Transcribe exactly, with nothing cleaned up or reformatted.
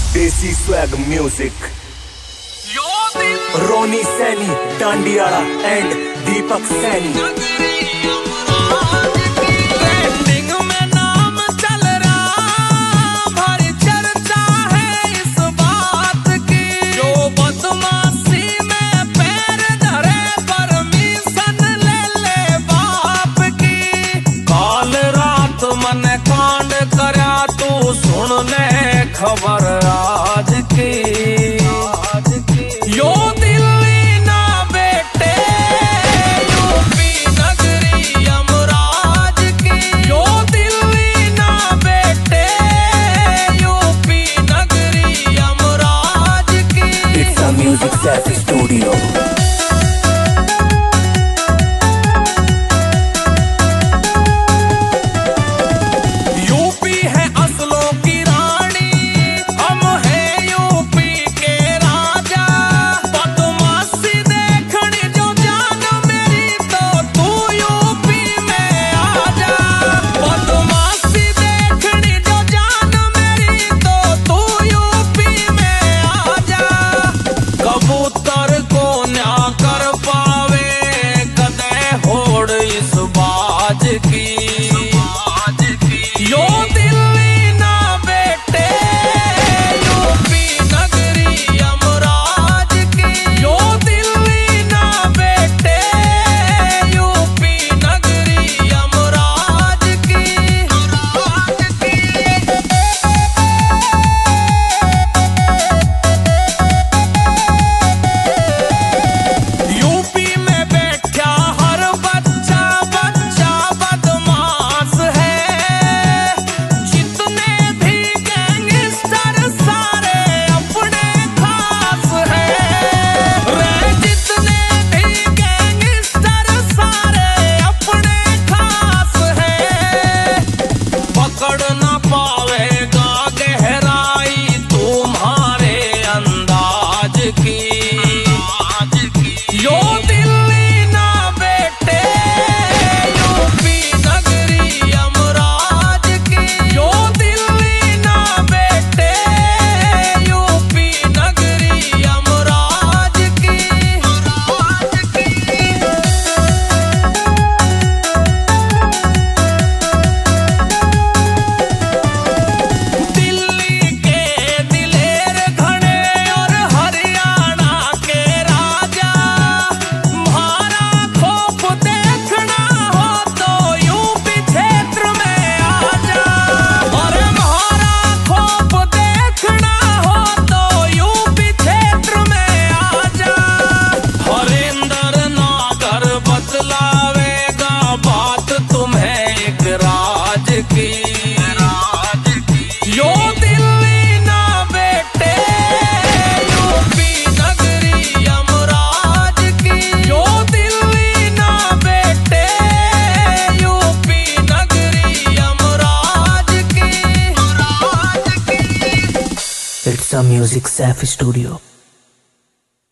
देसी swag music, Ronnie Saini डांडियाला and Deepak Saini. Trending में नाम चल रहा, भारी चर्चा है इस बात की। जो बदमाशी में पैर धरे, परमिशन ले ले बाप की। काल रात मन कांड करा, तू सुन ले खबर आज की। यो दिल्ली ना बेटे, यूपी नगरी यमराज की। यो दिल्ली ना बेटे, यूपी नगरी यमराज की। It's a music Saif studio. Yo Delhi ना बेटे, यूपी नगरी यमराज की। यो दिल्ली ना बेटे, यूपी नगरी यमराज की। यूपी में बैठा हर बच्चा बच्चा बदमाश है। यो दिल्ली ना बेटे, यूपी नगरी यमराज की। यो दिल्ली ना बेटे, यूपी नगरी यमराज की। दिल्ली के दिलेर घने और हरियाणा के राजा। यो दिल्ली ना बेटे, यूपी नगरी यमराज की। यो दिल्ली ना बेटे, यूपी नगरी यमराज की। It's a music Saif studio.